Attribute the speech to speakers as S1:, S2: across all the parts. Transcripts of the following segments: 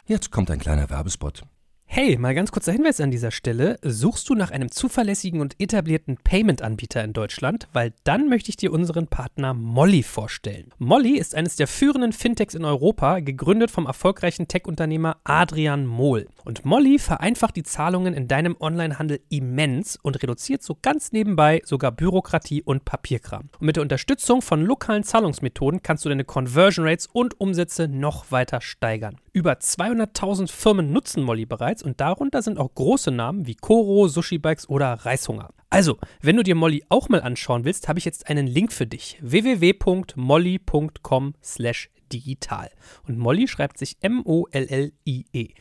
S1: Jetzt kommt ein kleiner Werbespot.
S2: Hey, mal ganz kurzer Hinweis an dieser Stelle. Suchst du nach einem zuverlässigen und etablierten Payment-Anbieter in Deutschland? Weil dann möchte ich dir unseren Partner Molly vorstellen. Molly ist eines der führenden Fintechs in Europa, gegründet vom erfolgreichen Tech-Unternehmer Adrian Mohl. Und Molly vereinfacht die Zahlungen in deinem Onlinehandel immens und reduziert so ganz nebenbei sogar Bürokratie und Papierkram. Und mit der Unterstützung von lokalen Zahlungsmethoden kannst du deine Conversion Rates und Umsätze noch weiter steigern. Über 200.000 Firmen nutzen Molly bereits und darunter sind auch große Namen wie Koro, Sushi Bikes oder Reishunger. Also, wenn du dir Molly auch mal anschauen willst, habe ich jetzt einen Link für dich. www.molly.com/digital. Und Molly schreibt sich M-O-L-L-I-E.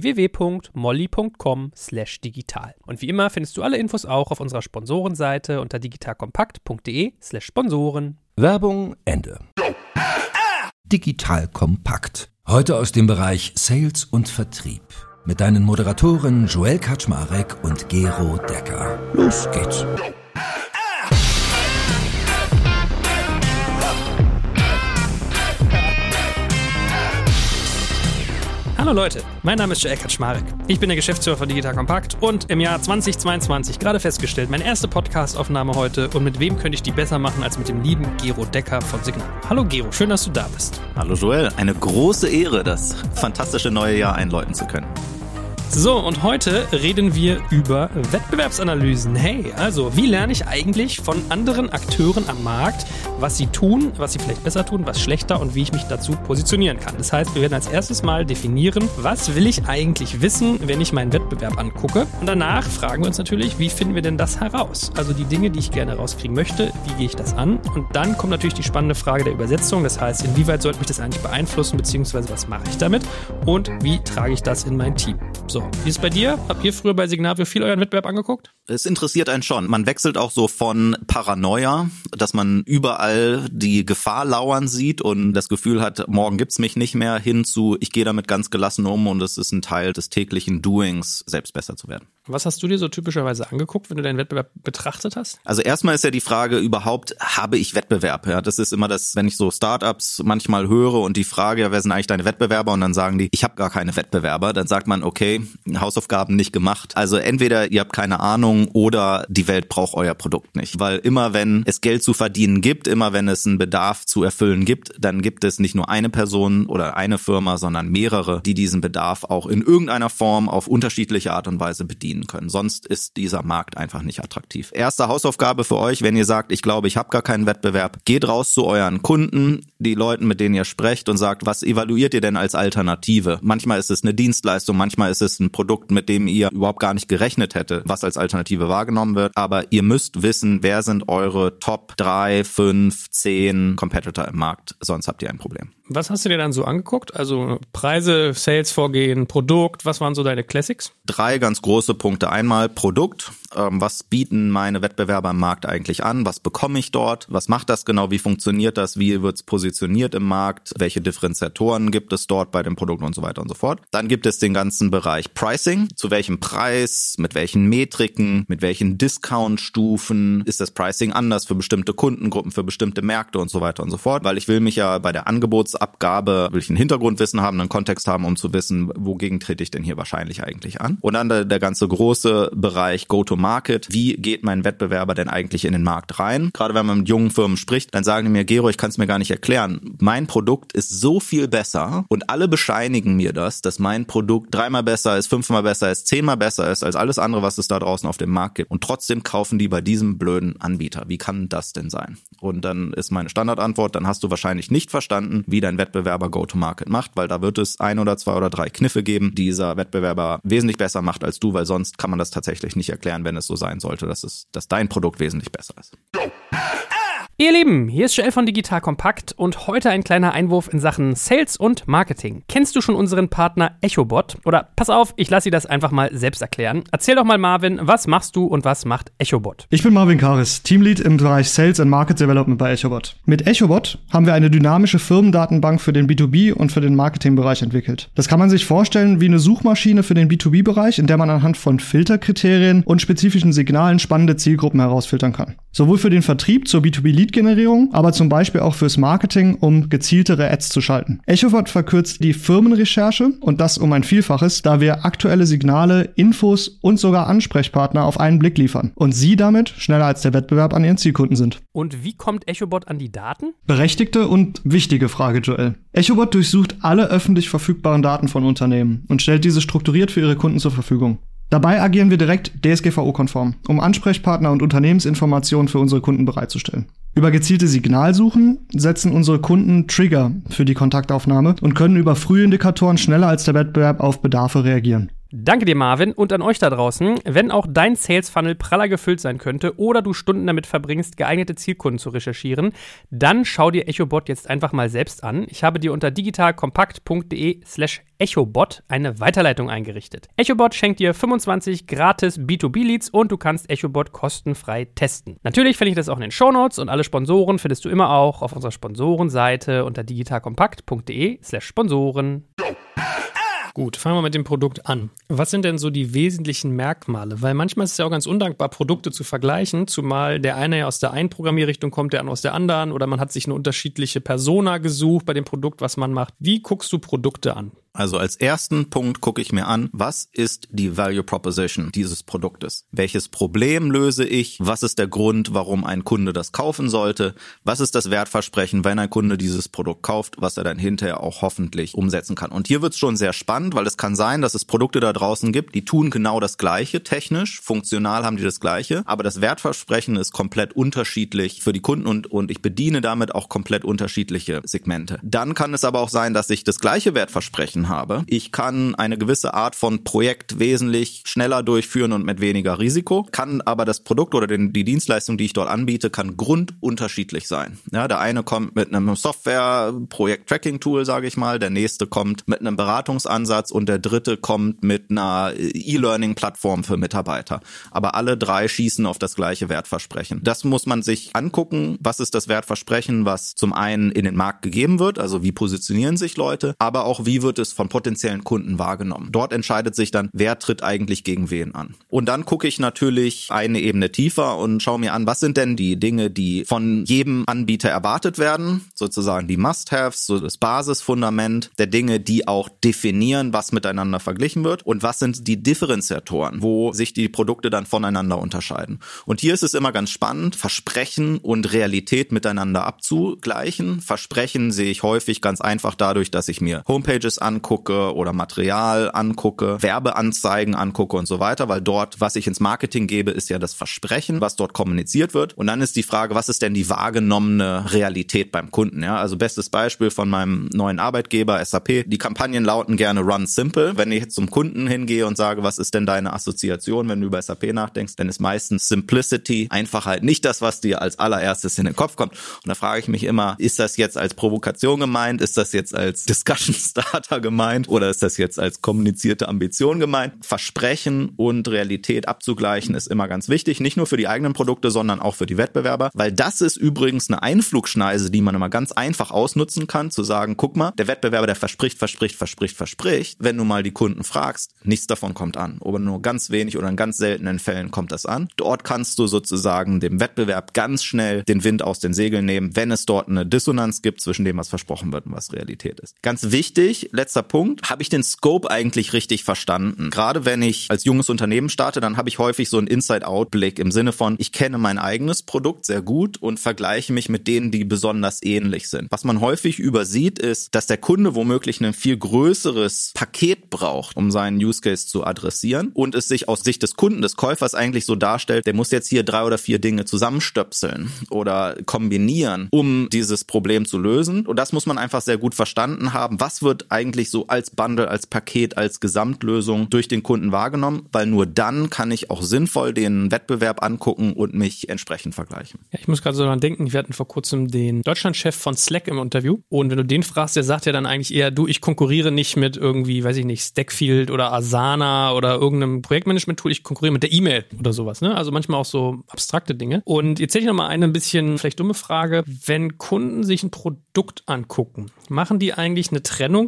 S2: www.molly.com/digital. Und wie immer findest du alle Infos auch auf unserer Sponsorenseite unter digitalkompakt.de/Sponsoren.
S1: Werbung Ende. Digital Kompakt. Heute aus dem Bereich Sales und Vertrieb. Mit deinen Moderatoren Joel Kaczmarek und Gero Decker. Los geht's.
S2: Hallo Leute, mein Name ist Joel Kaczmarek. Ich bin der Geschäftsführer von Digital Kompakt und im Jahr 2022 gerade festgestellt, meine erste Podcast-Aufnahme heute, und mit wem könnte ich die besser machen als mit dem lieben Gero Decker von Signal. Hallo Gero, schön, dass du da bist.
S3: Hallo Joel, eine große Ehre, das fantastische neue Jahr einläuten zu können.
S2: So, und heute reden wir über Wettbewerbsanalysen. Hey, also, wie lerne ich eigentlich von anderen Akteuren am Markt, was sie tun, was sie vielleicht besser tun, was schlechter und wie ich mich dazu positionieren kann. Das heißt, wir werden als erstes mal definieren, was will ich eigentlich wissen, wenn ich meinen Wettbewerb angucke. Und danach fragen wir uns natürlich, wie finden wir denn das heraus? Also die Dinge, die ich gerne rauskriegen möchte, wie gehe ich das an? Und dann kommt natürlich die spannende Frage der Übersetzung. Das heißt, inwieweit sollte mich das eigentlich beeinflussen, beziehungsweise was mache ich damit? Und wie trage ich das in mein Team? So, wie ist es bei dir? Habt ihr früher bei Signavio viel euren Wettbewerb angeguckt?
S3: Es interessiert einen schon. Man wechselt auch so von Paranoia, dass man überall die Gefahr lauern sieht und das Gefühl hat, morgen gibt's mich nicht mehr, hin zu, ich gehe damit ganz gelassen um und es ist ein Teil des täglichen Doings, selbst besser zu werden.
S2: Was hast du dir so typischerweise angeguckt, wenn du deinen Wettbewerb betrachtet hast?
S3: Also erstmal ist ja die Frage überhaupt, habe ich Wettbewerb? Ja, das ist immer das, wenn ich so Startups manchmal höre und die Frage, ja, wer sind eigentlich deine Wettbewerber? Und dann sagen die, ich habe gar keine Wettbewerber. Dann sagt man, okay, Hausaufgaben nicht gemacht. Also entweder ihr habt keine Ahnung oder die Welt braucht euer Produkt nicht. Weil immer wenn es Geld zu verdienen gibt, immer wenn es einen Bedarf zu erfüllen gibt, dann gibt es nicht nur eine Person oder eine Firma, sondern mehrere, die diesen Bedarf auch in irgendeiner Form auf unterschiedliche Art und Weise bedienen können. Sonst ist dieser Markt einfach nicht attraktiv. Erste Hausaufgabe für euch, wenn ihr sagt, ich glaube, ich habe gar keinen Wettbewerb, geht raus zu euren Kunden, die Leuten, mit denen ihr sprecht und sagt, was evaluiert ihr denn als Alternative? Manchmal ist es eine Dienstleistung, manchmal ist es ein Produkt, mit dem ihr überhaupt gar nicht gerechnet hättet, was als Alternative wahrgenommen wird. Aber ihr müsst wissen, wer sind eure Top 3, 5, 10 Competitor im Markt, sonst habt ihr ein Problem.
S2: Was hast du dir dann so angeguckt? Also Preise, Sales-Vorgehen, Produkt, was waren so deine Classics?
S3: 3 ganz große Punkte. Einmal Produkt. Was bieten meine Wettbewerber im Markt eigentlich an? Was bekomme ich dort? Was macht das genau? Wie funktioniert das? Wie wird es positioniert im Markt? Welche Differenziatoren gibt es dort bei dem Produkt und so weiter und so fort? Dann gibt es den ganzen Bereich Pricing. Zu welchem Preis? Mit welchen Metriken? Mit welchen Discount-Stufen? Ist das Pricing anders für bestimmte Kundengruppen, für bestimmte Märkte und so weiter und so fort? Weil ich will mich ja bei der Angebotsabgabe, will ich ein Hintergrundwissen haben, einen Kontext haben, um zu wissen, wogegen trete ich denn hier wahrscheinlich eigentlich an? Und dann der ganze große Bereich Go-to-Market. Wie geht mein Wettbewerber denn eigentlich in den Markt rein? Gerade wenn man mit jungen Firmen spricht, dann sagen die mir, Gero, ich kann es mir gar nicht erklären. Mein Produkt ist so viel besser und alle bescheinigen mir das, dass mein Produkt 3-mal besser ist, 5-mal besser ist, 10-mal besser ist als alles andere, was es da draußen auf dem Markt gibt. Und trotzdem kaufen die bei diesem blöden Anbieter. Wie kann das denn sein? Und dann ist meine Standardantwort, dann hast du wahrscheinlich nicht verstanden, wie dein Wettbewerber Go-to-Market macht, weil da wird es 1 oder 2 oder 3 Kniffe geben, die dieser Wettbewerber wesentlich besser macht als du, weil sonst kann man das tatsächlich nicht erklären, wenn es so sein sollte, dass dein Produkt wesentlich besser ist.
S2: Ihr Lieben, hier ist Joel von Digital Kompakt und heute ein kleiner Einwurf in Sachen Sales und Marketing. Kennst du schon unseren Partner Echobot? Oder pass auf, ich lasse dir das einfach mal selbst erklären. Erzähl doch mal, Marvin, was machst du und was macht Echobot?
S4: Ich bin Marvin Karis, Teamlead im Bereich Sales and Market Development bei Echobot. Mit Echobot haben wir eine dynamische Firmendatenbank für den B2B und für den Marketingbereich entwickelt. Das kann man sich vorstellen wie eine Suchmaschine für den B2B-Bereich, in der man anhand von Filterkriterien und spezifischen Signalen spannende Zielgruppen herausfiltern kann. Sowohl für den Vertrieb zur B2B-Lead Lead-Generierung, aber zum Beispiel auch fürs Marketing, um gezieltere Ads zu schalten. Echobot verkürzt die Firmenrecherche und das um ein Vielfaches, da wir aktuelle Signale, Infos und sogar Ansprechpartner auf einen Blick liefern und Sie damit schneller als der Wettbewerb an Ihren Zielkunden sind.
S2: Und wie kommt Echobot an die Daten?
S4: Berechtigte und wichtige Frage, Joel. Echobot durchsucht alle öffentlich verfügbaren Daten von Unternehmen und stellt diese strukturiert für ihre Kunden zur Verfügung. Dabei agieren wir direkt DSGVO-konform, um Ansprechpartner und Unternehmensinformationen für unsere Kunden bereitzustellen. Über gezielte Signalsuchen setzen unsere Kunden Trigger für die Kontaktaufnahme und können über Frühindikatoren schneller als der Wettbewerb auf Bedarfe reagieren.
S2: Danke dir, Marvin, und an euch da draußen. Wenn auch dein Sales-Funnel praller gefüllt sein könnte oder du Stunden damit verbringst, geeignete Zielkunden zu recherchieren, dann schau dir Echobot jetzt einfach mal selbst an. Ich habe dir unter digitalkompakt.de/Echobot eine Weiterleitung eingerichtet. Echobot schenkt dir 25 gratis B2B-Leads und du kannst Echobot kostenfrei testen. Natürlich finde ich das auch in den Shownotes und alle Sponsoren findest du immer auch auf unserer Sponsorenseite unter digitalkompakt.de/Sponsoren.
S5: Gut, fangen wir mit dem Produkt an. Was sind denn so die wesentlichen Merkmale? Weil manchmal ist es ja auch ganz undankbar, Produkte zu vergleichen, zumal der eine ja aus der einen Programmierrichtung kommt, der andere aus der anderen, oder man hat sich eine unterschiedliche Persona gesucht bei dem Produkt, was man macht. Wie guckst du Produkte an?
S3: Also als ersten Punkt gucke ich mir an, was ist die Value Proposition dieses Produktes? Welches Problem löse ich? Was ist der Grund, warum ein Kunde das kaufen sollte? Was ist das Wertversprechen, wenn ein Kunde dieses Produkt kauft, was er dann hinterher auch hoffentlich umsetzen kann? Und hier wird es schon sehr spannend, weil es kann sein, dass es Produkte da draußen gibt, die tun genau das Gleiche, technisch, funktional haben die das Gleiche, aber das Wertversprechen ist komplett unterschiedlich für die Kunden und ich bediene damit auch komplett unterschiedliche Segmente. Dann kann es aber auch sein, dass ich das gleiche Wertversprechen habe. Ich kann eine gewisse Art von Projekt wesentlich schneller durchführen und mit weniger Risiko, kann aber das Produkt oder die Dienstleistung, die ich dort anbiete, kann grundunterschiedlich sein. Ja, der eine kommt mit einem Software-Projekt-Tracking-Tool, sage ich mal, der nächste kommt mit einem Beratungsansatz und der dritte kommt mit einer E-Learning-Plattform für Mitarbeiter. Aber alle drei schießen auf das gleiche Wertversprechen. Das muss man sich angucken. Was ist das Wertversprechen, was zum einen in den Markt gegeben wird, also wie positionieren sich Leute, aber auch wie wird es von potenziellen Kunden wahrgenommen. Dort entscheidet sich dann, wer tritt eigentlich gegen wen an. Und dann gucke ich natürlich eine Ebene tiefer und schaue mir an, was sind denn die Dinge, die von jedem Anbieter erwartet werden, sozusagen die Must-Haves, so das Basisfundament der Dinge, die auch definieren, was miteinander verglichen wird und was sind die Differenziatoren, wo sich die Produkte dann voneinander unterscheiden. Und hier ist es immer ganz spannend, Versprechen und Realität miteinander abzugleichen. Versprechen sehe ich häufig ganz einfach dadurch, dass ich mir Homepages angucke oder Material angucke, Werbeanzeigen angucke und so weiter, weil dort, was ich ins Marketing gebe, ist ja das Versprechen, was dort kommuniziert wird. Und dann ist die Frage, was ist denn die wahrgenommene Realität beim Kunden? Ja, also bestes Beispiel von meinem neuen Arbeitgeber SAP. Die Kampagnen lauten gerne Run Simple. Wenn ich jetzt zum Kunden hingehe und sage, was ist denn deine Assoziation, wenn du über SAP nachdenkst, dann ist meistens Simplicity, Einfachheit, nicht das, was dir als allererstes in den Kopf kommt. Und da frage ich mich immer, ist das jetzt als Provokation gemeint? Ist das jetzt als Discussion Starter gemeint oder ist das jetzt als kommunizierte Ambition gemeint? Versprechen und Realität abzugleichen ist immer ganz wichtig, nicht nur für die eigenen Produkte, sondern auch für die Wettbewerber, weil das ist übrigens eine Einflugschneise, die man immer ganz einfach ausnutzen kann, zu sagen, guck mal, der Wettbewerber, der verspricht. Wenn du mal die Kunden fragst, nichts davon kommt an. Oder nur ganz wenig oder in ganz seltenen Fällen kommt das an. Dort kannst du sozusagen dem Wettbewerb ganz schnell den Wind aus den Segeln nehmen, wenn es dort eine Dissonanz gibt zwischen dem, was versprochen wird und was Realität ist. Ganz wichtig, letzter Punkt, habe ich den Scope eigentlich richtig verstanden? Gerade wenn ich als junges Unternehmen starte, dann habe ich häufig so einen Inside-Out-Blick im Sinne von, ich kenne mein eigenes Produkt sehr gut und vergleiche mich mit denen, die besonders ähnlich sind. Was man häufig übersieht, ist, dass der Kunde womöglich ein viel größeres Paket braucht, um seinen Use Case zu adressieren und es sich aus Sicht des Kunden, des Käufers eigentlich so darstellt, der muss jetzt hier 3 oder 4 Dinge zusammenstöpseln oder kombinieren, um dieses Problem zu lösen. Und das muss man einfach sehr gut verstanden haben. Was wird eigentlich so als Bundle, als Paket, als Gesamtlösung durch den Kunden wahrgenommen? Weil nur dann kann ich auch sinnvoll den Wettbewerb angucken und mich entsprechend vergleichen.
S5: Ja, ich muss gerade so daran denken, wir hatten vor kurzem den Deutschlandchef von Slack im Interview und wenn du den fragst, der sagt ja dann eigentlich eher, du, ich konkurriere nicht mit irgendwie, weiß ich nicht, Stackfield oder Asana oder irgendeinem Projektmanagement-Tool, ich konkurriere mit der E-Mail oder sowas, ne? Also manchmal auch so abstrakte Dinge. Und jetzt hätte ich noch mal eine ein bisschen vielleicht dumme Frage. Wenn Kunden sich ein Produkt angucken, machen die eigentlich eine Trennung zwischen dem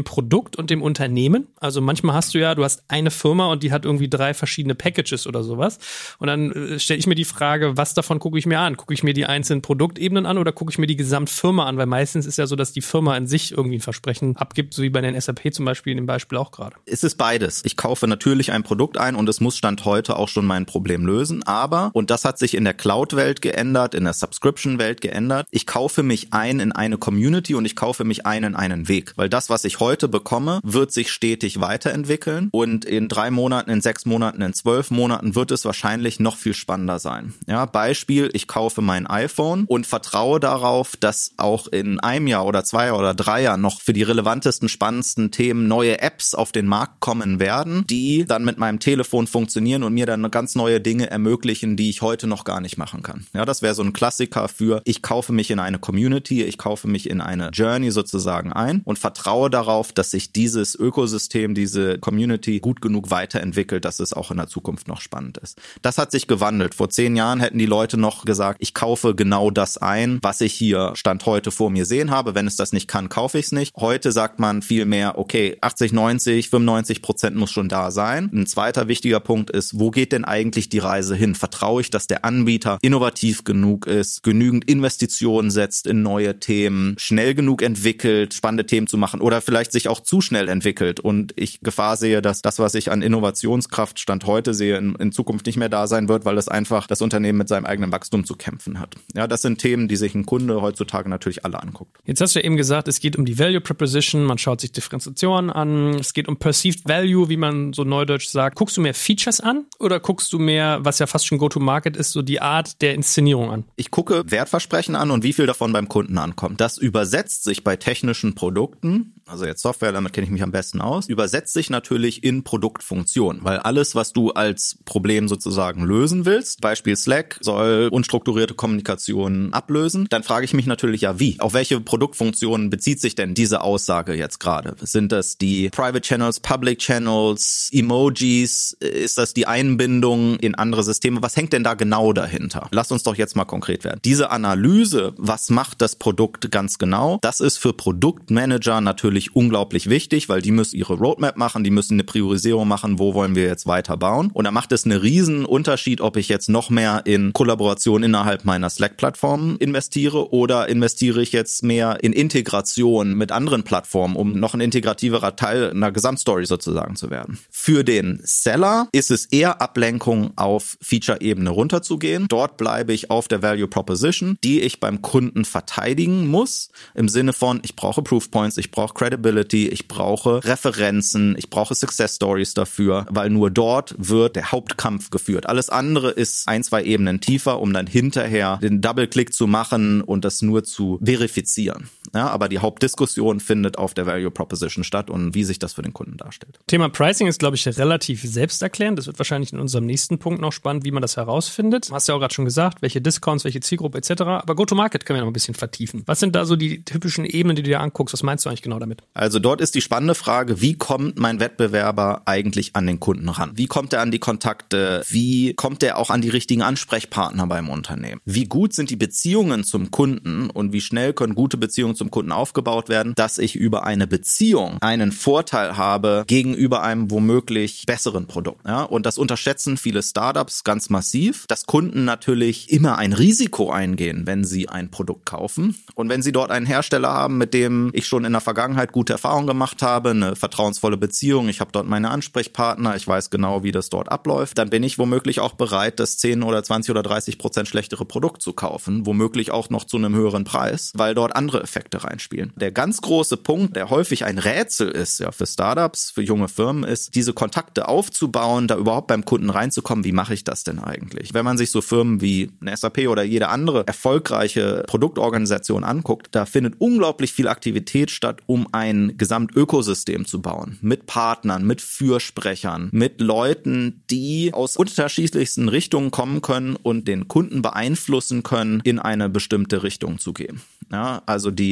S5: dem Produkt und dem Unternehmen? Also manchmal hast du hast eine Firma und die hat irgendwie 3 verschiedene Packages oder sowas. Und dann stelle ich mir die Frage, was davon gucke ich mir an? Gucke ich mir die einzelnen Produktebenen an oder gucke ich mir die Gesamtfirma an? Weil meistens ist ja so, dass die Firma an sich irgendwie ein Versprechen abgibt, so wie bei den SAP zum Beispiel in dem Beispiel auch gerade.
S3: Es ist beides. Ich kaufe natürlich ein Produkt ein und es muss Stand heute auch schon mein Problem lösen. Aber, und das hat sich in der Cloud-Welt geändert, in der Subscription-Welt geändert, ich kaufe mich ein in eine Community und ich kaufe mich ein in einen Weg. Weil das, was ich heute bekomme, wird sich stetig weiterentwickeln und in 3 Monaten, in 6 Monaten, in 12 Monaten wird es wahrscheinlich noch viel spannender sein. Ja, Beispiel, ich kaufe mein iPhone und vertraue darauf, dass auch in einem Jahr oder 2 oder 3 Jahren noch für die relevantesten, spannendsten Themen neue Apps auf den Markt kommen werden, die dann mit meinem Telefon funktionieren und mir dann ganz neue Dinge ermöglichen, die ich heute noch gar nicht machen kann. Ja, das wäre so ein Klassiker für, ich kaufe mich in eine Community, ich kaufe mich in eine Journey sozusagen ein und vertraue darauf, dass sich dieses Ökosystem, diese Community gut genug weiterentwickelt, dass es auch in der Zukunft noch spannend ist. Das hat sich gewandelt. Vor 10 Jahren hätten die Leute noch gesagt, ich kaufe genau das ein, was ich hier Stand heute vor mir sehen habe. Wenn es das nicht kann, kaufe ich es nicht. Heute sagt man viel mehr, okay, 80, 90, 95% muss schon da sein. Ein zweiter wichtiger Punkt ist, wo geht denn eigentlich die Reise hin? Vertraue ich, dass der Anbieter innovativ genug ist, genügend Investitionen setzt in neue Themen, schnell genug entwickelt, spannende Themen zu machen oder vielleicht sich auch zu schnell entwickelt und ich Gefahr sehe, dass das, was ich an Innovationskraft Stand heute sehe, in Zukunft nicht mehr da sein wird, weil es einfach das Unternehmen mit seinem eigenen Wachstum zu kämpfen hat. Ja, das sind Themen, die sich ein Kunde heutzutage natürlich alle anguckt.
S5: Jetzt hast du ja eben gesagt, es geht um die Value Proposition, man schaut sich Differenzierungen an, es geht um Perceived Value, wie man so neudeutsch sagt. Guckst du mehr Features an oder guckst du mehr, was ja fast schon Go-to-Market ist, so die Art der Inszenierung an?
S3: Ich gucke Wertversprechen an und wie viel davon beim Kunden ankommt. Das übersetzt sich bei technischen Produkten, also jetzt Software, damit kenne ich mich am besten aus, übersetzt sich natürlich in Produktfunktion, weil alles, was du als Problem sozusagen lösen willst, Beispiel Slack, soll unstrukturierte Kommunikation ablösen, dann frage ich mich natürlich ja, wie? Auf welche Produktfunktionen bezieht sich denn diese Aussage jetzt gerade? Sind das die Private Channels, Public Channels, Emojis? Ist das die Einbindung in andere Systeme? Was hängt denn da genau dahinter? Lass uns doch jetzt mal konkret werden. Diese Analyse, was macht das Produkt ganz genau, das ist für Produktmanager natürlich unglaublich wichtig, weil die müssen ihre Roadmap machen, die müssen eine Priorisierung machen, wo wollen wir jetzt weiter bauen. Und da macht es einen riesen Unterschied, ob ich jetzt noch mehr in Kollaboration innerhalb meiner Slack-Plattform investiere oder investiere ich jetzt mehr in Integration mit anderen Plattformen, um noch ein integrativerer Teil einer Gesamtstory sozusagen zu werden. Für den Seller ist es eher Ablenkung auf Feature-Ebene runterzugehen. Dort bleibe ich auf der Value Proposition, die ich beim Kunden verteidigen muss, im Sinne von, ich brauche Proof Points, ich brauche Credibility, ich brauche Referenzen, ich brauche Success Stories dafür, weil nur dort wird der Hauptkampf geführt. Alles andere ist 1, 2 Ebenen tiefer, um dann hinterher den Double-Click zu machen und das nur zu verifizieren. Ja, aber die Hauptdiskussion findet auf der Value Proposition statt und wie sich das für den Kunden darstellt.
S5: Thema Pricing ist, glaube ich, relativ selbsterklärend. Das wird wahrscheinlich in unserem nächsten Punkt noch spannend, wie man das herausfindet. Du hast ja auch gerade schon gesagt, welche Discounts, welche Zielgruppe etc. Aber Go-to-Market können wir noch ein bisschen vertiefen. Was sind da so die typischen Ebenen, die du dir anguckst? Was meinst du eigentlich genau damit?
S3: Also dort ist die spannende Frage, wie kommt mein Wettbewerber eigentlich an den Kunden ran? Wie kommt er an die Kontakte? Wie kommt er auch an die richtigen Ansprechpartner beim Unternehmen? Wie gut sind die Beziehungen zum Kunden und wie schnell können gute Beziehungen zum Kunden aufgebaut werden, dass ich über eine Beziehung einen Vorteil habe gegenüber einem womöglich besseren Produkt. Ja? Und das unterschätzen viele Startups ganz massiv, dass Kunden natürlich immer ein Risiko eingehen, wenn sie ein Produkt kaufen. Und wenn sie dort einen Hersteller haben, mit dem ich schon in der Vergangenheit gute Erfahrungen gemacht habe, eine vertrauensvolle Beziehung, ich habe dort meine Ansprechpartner, ich weiß genau, wie das dort abläuft, dann bin ich womöglich auch bereit, das 10 oder 20 oder 30% schlechtere Produkt zu kaufen, womöglich auch noch zu einem höheren Preis, weil dort andere Effekte reinspielen. Der ganz große Punkt, der häufig ein Rätsel ist, ja, für Startups, für junge Firmen, ist, diese Kontakte aufzubauen, da überhaupt beim Kunden reinzukommen. Wie mache ich das denn eigentlich? Wenn man sich so Firmen wie eine SAP oder jede andere erfolgreiche Produktorganisation anguckt, da findet unglaublich viel Aktivität statt, um ein Gesamtökosystem zu bauen. Mit Partnern, mit Fürsprechern, mit Leuten, die aus unterschiedlichsten Richtungen kommen können und den Kunden beeinflussen können, in eine bestimmte Richtung zu gehen. Ja, also die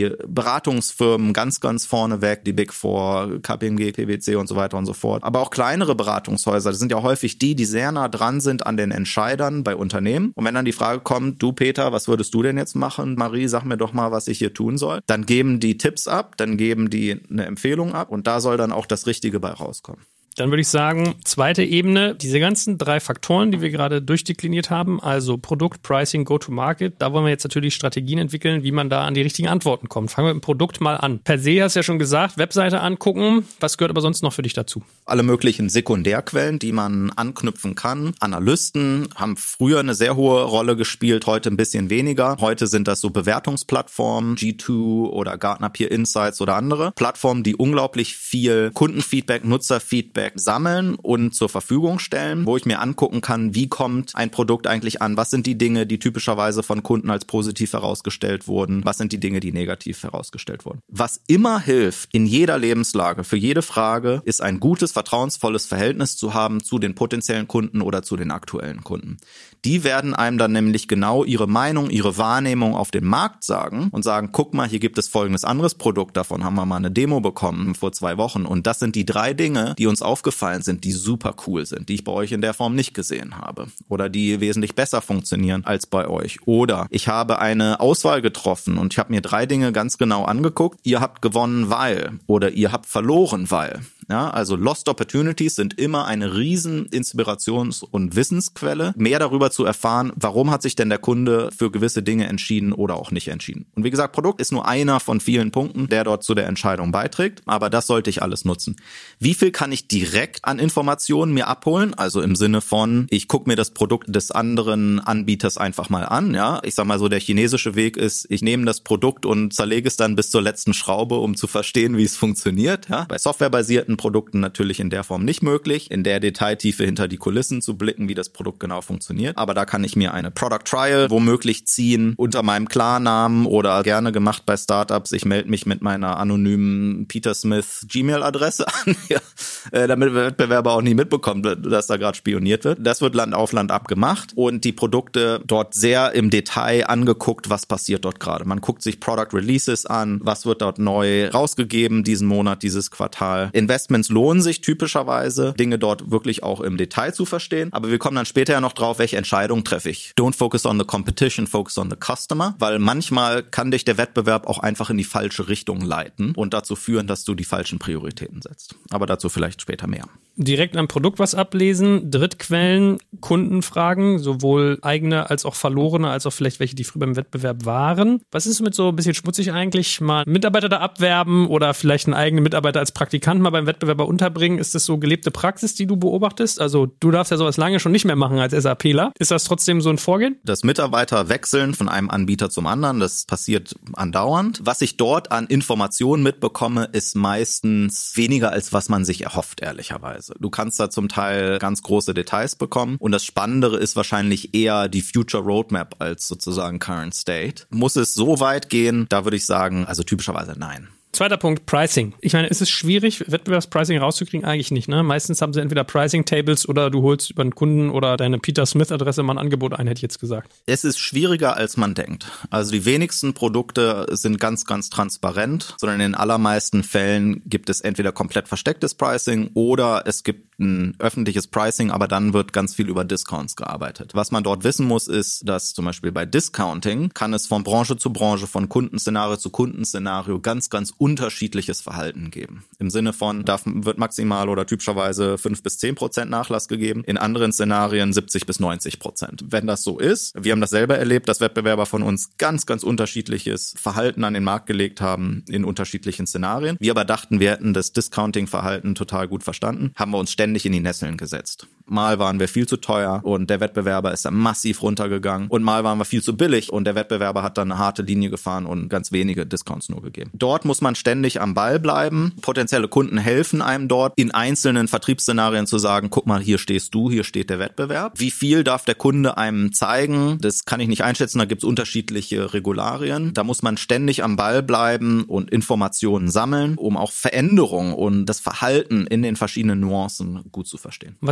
S3: die Beratungsfirmen ganz, ganz vorneweg, die Big Four, KPMG, PwC und so weiter und so fort. Aber auch kleinere Beratungshäuser, das sind ja häufig die sehr nah dran sind an den Entscheidern bei Unternehmen. Und wenn dann die Frage kommt, du Peter, was würdest du denn jetzt machen? Marie, sag mir doch mal, was ich hier tun soll. Dann geben die Tipps ab, dann geben die eine Empfehlung ab und da soll dann auch das Richtige bei rauskommen.
S5: Dann würde ich sagen, zweite Ebene, diese ganzen 3 Faktoren, die wir gerade durchdekliniert haben, also Produkt, Pricing, Go-to-Market, da wollen wir jetzt natürlich Strategien entwickeln, wie man da an die richtigen Antworten kommt. Fangen wir mit dem Produkt mal an. Per se hast du ja schon gesagt, Webseite angucken. Was gehört aber sonst noch für dich dazu?
S3: Alle möglichen Sekundärquellen, die man anknüpfen kann. Analysten haben früher eine sehr hohe Rolle gespielt, heute ein bisschen weniger. Heute sind das so Bewertungsplattformen, G2 oder Gartner Peer Insights oder andere Plattformen, die unglaublich viel Kundenfeedback, Nutzerfeedback sammeln und zur Verfügung stellen, wo ich mir angucken kann, wie kommt ein Produkt eigentlich an, was sind die Dinge, die typischerweise von Kunden als positiv herausgestellt wurden, was sind die Dinge, die negativ herausgestellt wurden. Was immer hilft, in jeder Lebenslage, für jede Frage, ist ein gutes, vertrauensvolles Verhältnis zu haben zu den potenziellen Kunden oder zu den aktuellen Kunden. Die werden einem dann nämlich genau ihre Meinung, ihre Wahrnehmung auf den Markt sagen und sagen, guck mal, hier gibt es folgendes anderes Produkt, davon haben wir mal eine Demo bekommen vor 2 Wochen und das sind die 3 Dinge, die uns aufgefallen sind, die super cool sind, die ich bei euch in der Form nicht gesehen habe oder die wesentlich besser funktionieren als bei euch. Oder ich habe eine Auswahl getroffen und ich habe mir 3 Dinge ganz genau angeguckt. Ihr habt gewonnen, weil oder ihr habt verloren, weil. Ja, also Lost Opportunities sind immer eine riesen Inspirations- und Wissensquelle. Mehr darüber zu erfahren, warum hat sich denn der Kunde für gewisse Dinge entschieden oder auch nicht entschieden. Und wie gesagt, Produkt ist nur einer von vielen Punkten, der dort zu der Entscheidung beiträgt. Aber das sollte ich alles nutzen. Wie viel kann ich direkt an Informationen mir abholen? Also im Sinne von, ich gucke mir das Produkt des anderen Anbieters einfach mal an. Ja, ich sag mal so, der chinesische Weg ist, ich nehme das Produkt und zerlege es dann bis zur letzten Schraube, um zu verstehen, wie es funktioniert. Ja, bei softwarebasierten Produkten natürlich in der Form nicht möglich, in der Detailtiefe hinter die Kulissen zu blicken, wie das Produkt genau funktioniert. Aber da kann ich mir eine Product Trial womöglich ziehen unter meinem Klarnamen oder gerne gemacht bei Startups. Ich melde mich mit meiner anonymen Peter Smith Gmail-Adresse an, ja, damit der Wettbewerber auch nie mitbekommt, dass da gerade spioniert wird. Das wird Land auf Land ab gemacht und die Produkte dort sehr im Detail angeguckt, was passiert dort gerade. Man guckt sich Product Releases an, was wird dort neu rausgegeben diesen Monat, dieses Quartal. Investments lohnen sich typischerweise, Dinge dort wirklich auch im Detail zu verstehen. Aber wir kommen dann später ja noch drauf, welche Entscheidungen treffe ich. Don't focus on the competition, focus on the customer, weil manchmal kann dich der Wettbewerb auch einfach in die falsche Richtung leiten und dazu führen, dass du die falschen Prioritäten setzt. Aber dazu vielleicht später mehr.
S5: Direkt am Produkt was ablesen, Drittquellen, Kundenfragen, sowohl eigene als auch verlorene, als auch vielleicht welche, die früher beim Wettbewerb waren. Was ist mit so ein bisschen schmutzig eigentlich? Mal Mitarbeiter da abwerben oder vielleicht einen eigenen Mitarbeiter als Praktikant mal beim Wettbewerber unterbringen? Ist das so gelebte Praxis, die du beobachtest? Also du darfst ja sowas lange schon nicht mehr machen als SAPler. Ist das trotzdem so ein Vorgehen?
S3: Das Mitarbeiter wechseln von einem Anbieter zum anderen, das passiert andauernd. Was ich dort an Informationen mitbekomme, ist meistens weniger, als was man sich erhofft, ehrlicherweise. Du kannst da zum Teil ganz große Details bekommen und das Spannendere ist wahrscheinlich eher die Future Roadmap als sozusagen Current State. Muss es so weit gehen? Da würde ich sagen, also typischerweise nein.
S5: Zweiter Punkt, Pricing. Ich meine, ist es schwierig, Wettbewerbspricing rauszukriegen? Eigentlich nicht, ne? Meistens haben sie entweder Pricing-Tables oder du holst über einen Kunden oder deine Peter Smith-Adresse mal ein Angebot ein, hätte ich jetzt gesagt.
S3: Es ist schwieriger, als man denkt. Also die wenigsten Produkte sind ganz, ganz transparent, sondern in den allermeisten Fällen gibt es entweder komplett verstecktes Pricing oder es gibt ein öffentliches Pricing, aber dann wird ganz viel über Discounts gearbeitet. Was man dort wissen muss, ist, dass zum Beispiel bei Discounting kann es von Branche zu Branche, von Kundenszenario zu Kundenszenario ganz, ganz unterschiedliches Verhalten geben. Im Sinne von, da wird maximal oder typischerweise 5-10% Nachlass gegeben, in anderen Szenarien 70-90%. Wenn das so ist, wir haben das selber erlebt, dass Wettbewerber von uns ganz, ganz unterschiedliches Verhalten an den Markt gelegt haben in unterschiedlichen Szenarien. Wir aber dachten, wir hätten das Discounting-Verhalten total gut verstanden, haben wir uns ständig in die Nesseln gesetzt. Mal waren wir viel zu teuer und der Wettbewerber ist dann massiv runtergegangen und mal waren wir viel zu billig und der Wettbewerber hat dann eine harte Linie gefahren und ganz wenige Discounts nur gegeben. Dort muss man ständig am Ball bleiben. Potenzielle Kunden helfen einem dort, in einzelnen Vertriebsszenarien zu sagen, guck mal, hier stehst du, hier steht der Wettbewerb. Wie viel darf der Kunde einem zeigen? Das kann ich nicht einschätzen, da gibt es unterschiedliche Regularien. Da muss man ständig am Ball bleiben und Informationen sammeln, um auch Veränderungen und das Verhalten in den verschiedenen Nuancen gut zu verstehen.
S5: Was war für dich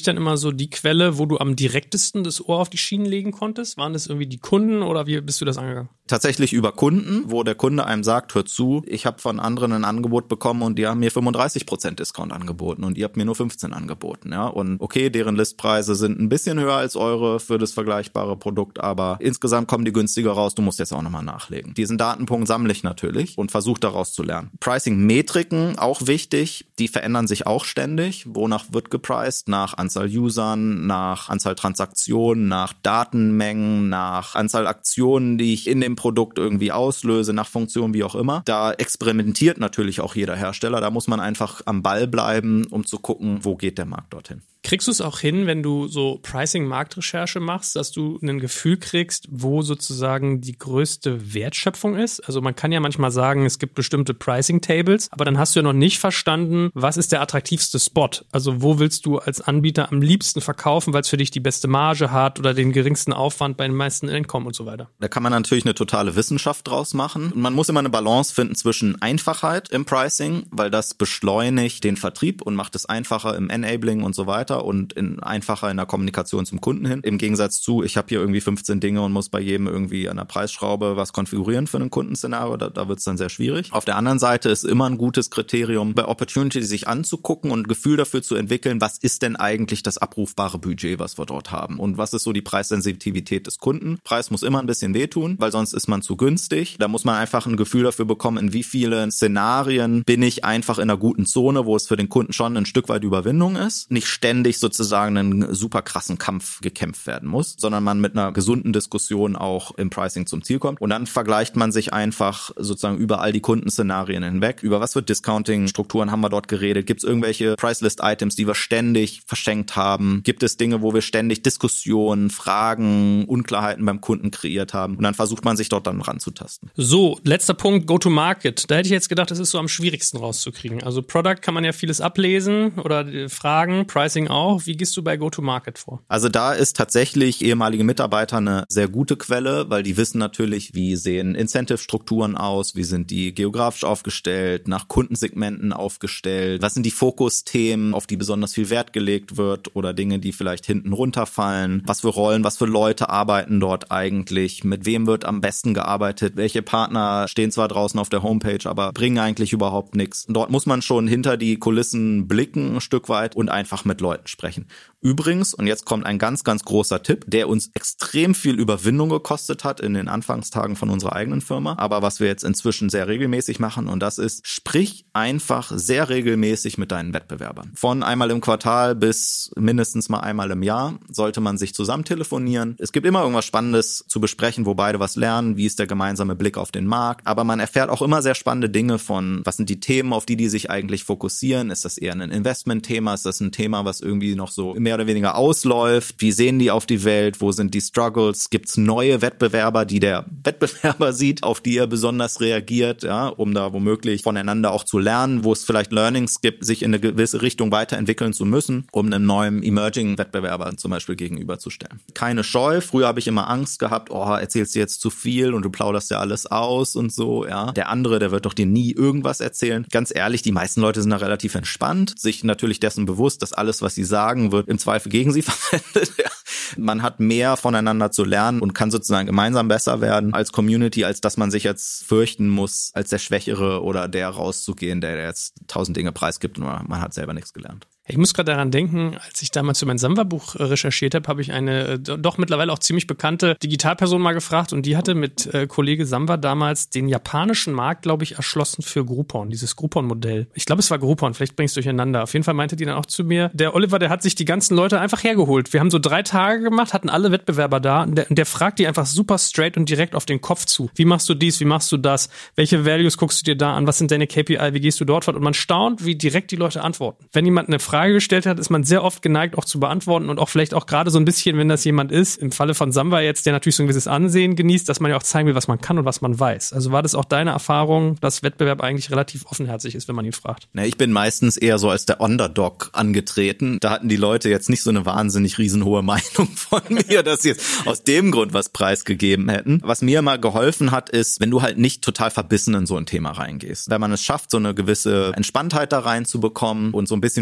S5: dann immer so die Quelle, wo du am direktesten das Ohr auf die Schienen legen konntest? Waren das irgendwie die Kunden oder wie bist du das angegangen?
S3: Tatsächlich über Kunden, wo der Kunde einem sagt, hör zu, ich habe von anderen ein Angebot bekommen und die haben mir 35% Discount angeboten und ihr habt mir nur 15 angeboten. Ja? Und okay, deren Listpreise sind ein bisschen höher als eure für das vergleichbare Produkt, aber insgesamt kommen die günstiger raus, du musst jetzt auch nochmal nachlegen. Diesen Datenpunkt sammle ich natürlich und versuche daraus zu lernen. Pricing-Metriken, auch wichtig, die verändern sich auch ständig. Wonach wird gepriced? Nach Anzahl Usern, nach Anzahl Transaktionen, nach Datenmengen, nach Anzahl Aktionen, die ich in dem Produkt irgendwie auslöse, nach Funktion, wie auch immer. Da experimentiert natürlich auch jeder Hersteller. Da muss man einfach am Ball bleiben, um zu gucken, wo geht der Markt dorthin.
S5: Kriegst du es auch hin, wenn du so Pricing-Marktrecherche machst, dass du ein Gefühl kriegst, wo sozusagen die größte Wertschöpfung ist? Also man kann ja manchmal sagen, es gibt bestimmte Pricing-Tables, aber dann hast du ja noch nicht verstanden, was ist der attraktivste Spot? Also wo willst du als Anbieter am liebsten verkaufen, weil es für dich die beste Marge hat oder den geringsten Aufwand bei den meisten Einkommen und so weiter?
S3: Da kann man natürlich eine totale Wissenschaft draus machen. Und man muss immer eine Balance finden zwischen Einfachheit im Pricing, weil das beschleunigt den Vertrieb und macht es einfacher im Enabling und so weiter und einfacher in der Kommunikation zum Kunden hin. Im Gegensatz zu, ich habe hier irgendwie 15 Dinge und muss bei jedem irgendwie an der Preisschraube was konfigurieren für ein Kundenszenario. Da wird es dann sehr schwierig. Auf der anderen Seite ist immer ein gutes Kriterium, bei Opportunity sich anzugucken und ein Gefühl dafür zu entwickeln, was ist denn eigentlich das abrufbare Budget, was wir dort haben und was ist so die Preissensitivität des Kunden. Preis muss immer ein bisschen wehtun, weil sonst ist man zu günstig. Da muss man einfach ein Gefühl dafür bekommen, in wie vielen Szenarien bin ich einfach in einer guten Zone, wo es für den Kunden schon ein Stück weit Überwindung ist. Nicht ständig sozusagen einen super krassen Kampf gekämpft werden muss, sondern man mit einer gesunden Diskussion auch im Pricing zum Ziel kommt. Und dann vergleicht man sich einfach sozusagen über all die Kundenszenarien hinweg. Über was für Discounting-Strukturen haben wir dort geredet? Gibt es irgendwelche Pricelist-Items, die wir ständig verschenkt haben? Gibt es Dinge, wo wir ständig Diskussionen, Fragen, Unklarheiten beim Kunden kreiert haben? Und dann versucht man sich dort dann ranzutasten.
S5: So, letzter Punkt, Go-to-Market. Da hätte ich jetzt gedacht, das ist so am schwierigsten rauszukriegen. Also Product kann man ja vieles ablesen oder Fragen, Pricing auch. Wie gehst du bei Go-to-Market vor?
S3: Also da ist tatsächlich ehemalige Mitarbeiter eine sehr gute Quelle, weil die wissen natürlich, wie sehen Incentive-Strukturen aus, wie sind die geografisch aufgestellt, nach Kundensegmenten aufgestellt, was sind die Fokusthemen, auf die besonders viel Wert gelegt wird oder Dinge, die vielleicht hinten runterfallen, was für Rollen, was für Leute arbeiten dort eigentlich, mit wem wird am besten gearbeitet, welche Partner stehen zwar draußen auf der Homepage, aber bringen eigentlich überhaupt nichts. Dort muss man schon hinter die Kulissen blicken ein Stück weit und einfach mit Leuten sprechen. Übrigens, und jetzt kommt ein ganz, ganz großer Tipp, der uns extrem viel Überwindung gekostet hat in den Anfangstagen von unserer eigenen Firma, aber was wir jetzt inzwischen sehr regelmäßig machen, und das ist, sprich einfach sehr regelmäßig mit deinen Wettbewerbern. Von einmal im Quartal bis mindestens mal einmal im Jahr sollte man sich zusammen telefonieren. Es gibt immer irgendwas Spannendes zu besprechen, wo beide was lernen, wie ist der gemeinsame Blick auf den Markt, aber man erfährt auch immer sehr spannende Dinge von, was sind die Themen, auf die sich eigentlich fokussieren, ist das eher ein Investmentthema, ist das ein Thema, was irgendwie noch so mehr oder weniger ausläuft, wie sehen die auf die Welt, wo sind die Struggles, gibt es neue Wettbewerber, die der Wettbewerber sieht, auf die er besonders reagiert, ja, um da womöglich voneinander auch zu lernen, wo es vielleicht Learnings gibt, sich in eine gewisse Richtung weiterentwickeln zu müssen, um einem neuen Emerging-Wettbewerber zum Beispiel gegenüberzustellen. Keine Scheu, früher habe ich immer Angst gehabt, erzählst du jetzt zu viel und du plauderst ja alles aus und so, ja. Der andere, der wird doch dir nie irgendwas erzählen. Ganz ehrlich, die meisten Leute sind da relativ entspannt, sich natürlich dessen bewusst, dass alles, was sie sagen, wird im Zweifel gegen sie verwendet. Ja. Man hat mehr voneinander zu lernen und kann sozusagen gemeinsam besser werden als Community, als dass man sich jetzt fürchten muss, als der Schwächere oder der rauszugehen, der jetzt 1000 Dinge preisgibt und man hat selber nichts gelernt.
S5: Ich muss gerade daran denken, als ich damals für mein Samba-Buch recherchiert habe, habe ich eine doch mittlerweile auch ziemlich bekannte Digitalperson mal gefragt und die hatte mit Kollege Samba damals den japanischen Markt, glaube ich, erschlossen für Groupon, dieses Groupon-Modell. Ich glaube, es war Groupon, vielleicht bringst du durcheinander. Auf jeden Fall meinte die dann auch zu mir, der Oliver, der hat sich die ganzen Leute einfach hergeholt. Wir haben so 3 Tage gemacht, hatten alle Wettbewerber da und der fragt die einfach super straight und direkt auf den Kopf zu. Wie machst du dies, wie machst du das? Welche Values guckst du dir da an? Was sind deine KPI? Wie gehst du dort fort? Und man staunt, wie direkt die Leute antworten. Wenn jemand eine Frage gestellt hat, ist man sehr oft geneigt, auch zu beantworten und auch vielleicht auch gerade so ein bisschen, wenn das jemand ist, im Falle von Samba jetzt, der natürlich so ein gewisses Ansehen genießt, dass man ja auch zeigen will, was man kann und was man weiß. Also war das auch deine Erfahrung, dass Wettbewerb eigentlich relativ offenherzig ist, wenn man ihn fragt?
S3: Na, ich bin meistens eher so als der Underdog angetreten. Da hatten die Leute jetzt nicht so eine wahnsinnig riesenhohe Meinung von mir, dass sie jetzt aus dem Grund was preisgegeben hätten. Was mir mal geholfen hat, ist, wenn du halt nicht total verbissen in so ein Thema reingehst. Wenn man es schafft, so eine gewisse Entspanntheit da reinzubekommen und so ein bisschen über den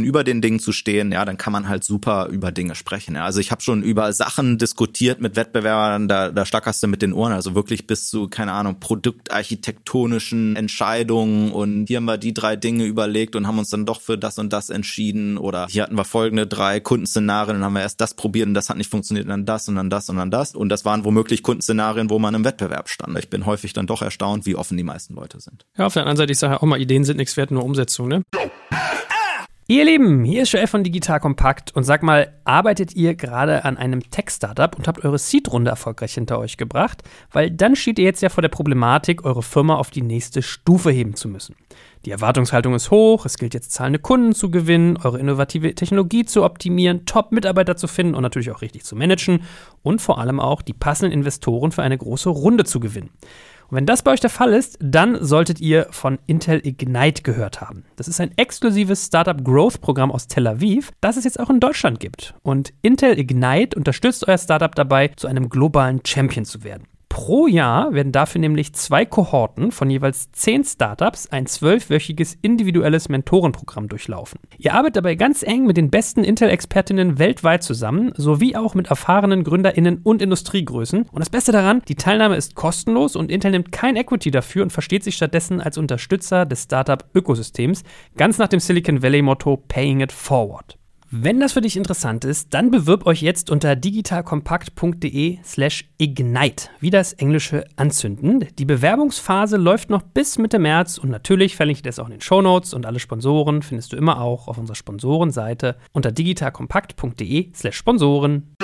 S3: Dingen zu stehen, ja, dann kann man halt super über Dinge sprechen. Ja. Also ich habe schon über Sachen diskutiert mit Wettbewerbern, da stackerst du mit den Ohren, also wirklich bis zu, keine Ahnung, produktarchitektonischen Entscheidungen und hier haben wir die 3 Dinge überlegt und haben uns dann doch für das und das entschieden oder hier hatten wir folgende 3 Kundenszenarien und haben wir erst das probiert und das hat nicht funktioniert und dann das und dann das und dann das und das waren womöglich Kundenszenarien, wo man im Wettbewerb stand. Ich bin häufig dann doch erstaunt, wie offen die meisten Leute sind.
S5: Ja, auf der anderen Seite, ich sage ja auch mal, Ideen sind nichts wert, nur Umsetzung, ne?
S2: Ihr Lieben, hier ist Joel von Digital Kompakt und sag mal, arbeitet ihr gerade an einem Tech-Startup und habt eure Seed-Runde erfolgreich hinter euch gebracht? Weil dann steht ihr jetzt ja vor der Problematik, eure Firma auf die nächste Stufe heben zu müssen. Die Erwartungshaltung ist hoch, es gilt jetzt zahlende Kunden zu gewinnen, eure innovative Technologie zu optimieren, Top-Mitarbeiter zu finden und natürlich auch richtig zu managen und vor allem auch die passenden Investoren für eine große Runde zu gewinnen. Und wenn das bei euch der Fall ist, dann solltet ihr von Intel Ignite gehört haben. Das ist ein exklusives Startup-Growth-Programm aus Tel Aviv, das es jetzt auch in Deutschland gibt. Und Intel Ignite unterstützt euer Startup dabei, zu einem globalen Champion zu werden. Pro Jahr werden dafür nämlich 2 Kohorten von jeweils 10 Startups ein 12-wöchiges individuelles Mentorenprogramm durchlaufen. Ihr arbeitet dabei ganz eng mit den besten Intel-Expertinnen weltweit zusammen, sowie auch mit erfahrenen GründerInnen und Industriegrößen. Und das Beste daran, die Teilnahme ist kostenlos und Intel nimmt kein Equity dafür und versteht sich stattdessen als Unterstützer des Startup-Ökosystems, ganz nach dem Silicon Valley-Motto Paying it forward. Wenn das für dich interessant ist, dann bewirb euch jetzt unter digitalkompakt.de/ignite, wie das englische Anzünden. Die Bewerbungsphase läuft noch bis Mitte März und natürlich verlinke ich das auch in den Shownotes und alle Sponsoren findest du immer auch auf unserer Sponsorenseite unter digitalkompakt.de/Sponsoren.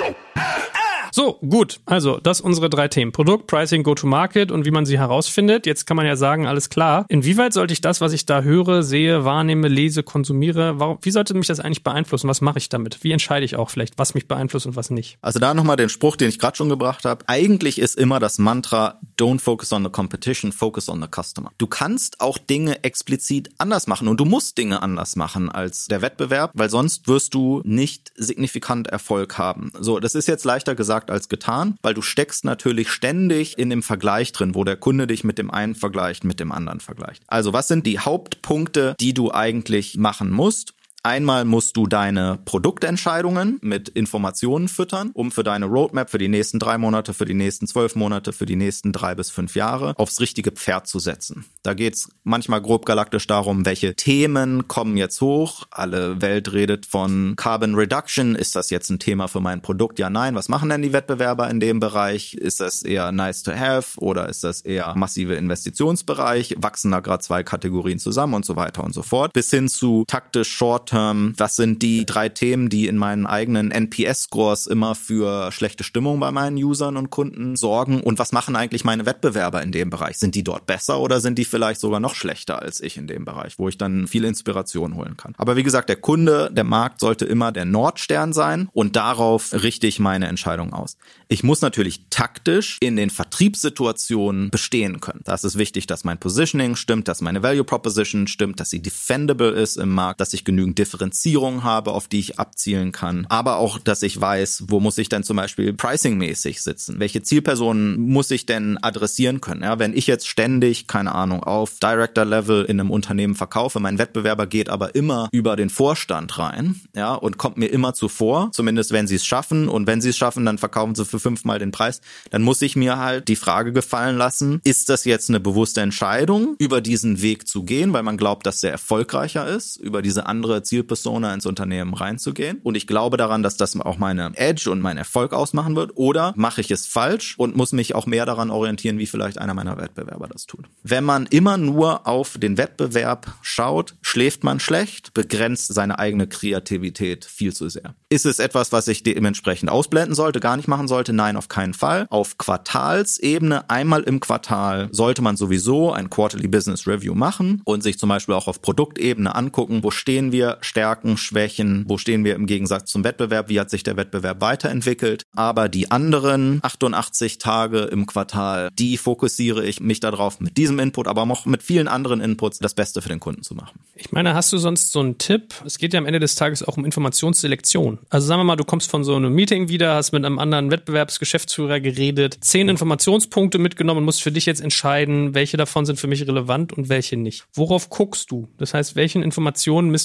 S5: So, gut. Also, das unsere 3 Themen. Produkt, Pricing, Go-to-Market und wie man sie herausfindet. Jetzt kann man ja sagen, alles klar. Inwieweit sollte ich das, was ich da höre, sehe, wahrnehme, lese, konsumiere, wie sollte mich das eigentlich beeinflussen? Was mache ich damit? Wie entscheide ich auch vielleicht, was mich beeinflusst und was nicht?
S3: Also da nochmal den Spruch, den ich gerade schon gebracht habe. Eigentlich ist immer das Mantra, don't focus on the competition, focus on the customer. Du kannst auch Dinge explizit anders machen und du musst Dinge anders machen als der Wettbewerb, weil sonst wirst du nicht signifikant Erfolg haben. So, das ist jetzt leichter gesagt als getan, weil du steckst natürlich ständig in dem Vergleich drin, wo der Kunde dich mit dem einen vergleicht, mit dem anderen vergleicht. Also was sind die Hauptpunkte, die du eigentlich machen musst? Einmal musst du deine Produktentscheidungen mit Informationen füttern, um für deine Roadmap für die nächsten 3 Monate, für die nächsten 12 Monate, für die nächsten 3 bis 5 Jahre aufs richtige Pferd zu setzen. Da geht's manchmal grob galaktisch darum, welche Themen kommen jetzt hoch. Alle Welt redet von Carbon Reduction. Ist das jetzt ein Thema für mein Produkt? Ja, nein. Was machen denn die Wettbewerber in dem Bereich? Ist das eher nice to have oder ist das eher massive Investitionsbereich? Wachsen da gerade 2 Kategorien zusammen und so weiter und so fort. Bis hin zu taktisch Short Was sind die 3 Themen, die in meinen eigenen NPS-Scores immer für schlechte Stimmung bei meinen Usern und Kunden sorgen? Und was machen eigentlich meine Wettbewerber in dem Bereich? Sind die dort besser oder sind die vielleicht sogar noch schlechter als ich in dem Bereich, wo ich dann viel Inspiration holen kann? Aber wie gesagt, der Kunde, der Markt sollte immer der Nordstern sein und darauf richte ich meine Entscheidung aus. Ich muss natürlich taktisch in den Vertriebssituationen bestehen können. Da ist es wichtig, dass mein Positioning stimmt, dass meine Value Proposition stimmt, dass sie defendable ist im Markt, dass ich genügend Differenzierung habe, auf die ich abzielen kann. Aber auch, dass ich weiß, wo muss ich denn zum Beispiel pricing-mäßig sitzen? Welche Zielpersonen muss ich denn adressieren können? Ja, wenn ich jetzt ständig, keine Ahnung, auf Director-Level in einem Unternehmen verkaufe, mein Wettbewerber geht aber immer über den Vorstand rein, ja, und kommt mir immer zuvor, zumindest wenn sie es schaffen. Und wenn sie es schaffen, dann verkaufen sie für 5-mal den Preis. Dann muss ich mir halt die Frage gefallen lassen, ist das jetzt eine bewusste Entscheidung, über diesen Weg zu gehen, weil man glaubt, dass der erfolgreicher ist, über diese andere Zielpersona ins Unternehmen reinzugehen. Und ich glaube daran, dass das auch meine Edge und mein Erfolg ausmachen wird. Oder mache ich es falsch und muss mich auch mehr daran orientieren, wie vielleicht einer meiner Wettbewerber das tut. Wenn man immer nur auf den Wettbewerb schaut, schläft man schlecht, begrenzt seine eigene Kreativität viel zu sehr. Ist es etwas, was ich dementsprechend ausblenden sollte, gar nicht machen sollte? Nein, auf keinen Fall. Auf Quartalsebene, einmal im Quartal, sollte man sowieso ein Quarterly Business Review machen und sich zum Beispiel auch auf Produktebene angucken, wo stehen wir, Stärken, Schwächen, wo stehen wir im Gegensatz zum Wettbewerb, wie hat sich der Wettbewerb weiterentwickelt. Aber die anderen 88 Tage im Quartal, die fokussiere ich mich darauf, mit diesem Input, aber auch mit vielen anderen Inputs das Beste für den Kunden zu machen.
S5: Ich meine, hast du sonst so einen Tipp? Es geht ja am Ende des Tages auch um Informationsselektion. Also sagen wir mal, du kommst von so einem Meeting wieder, hast mit einem anderen Wettbewerbsgeschäftsführer geredet, 10 Informationspunkte mitgenommen und musst für dich jetzt entscheiden, welche davon sind für mich relevant und welche nicht. Worauf guckst du? Das heißt, welchen Informationen misst du mal welchen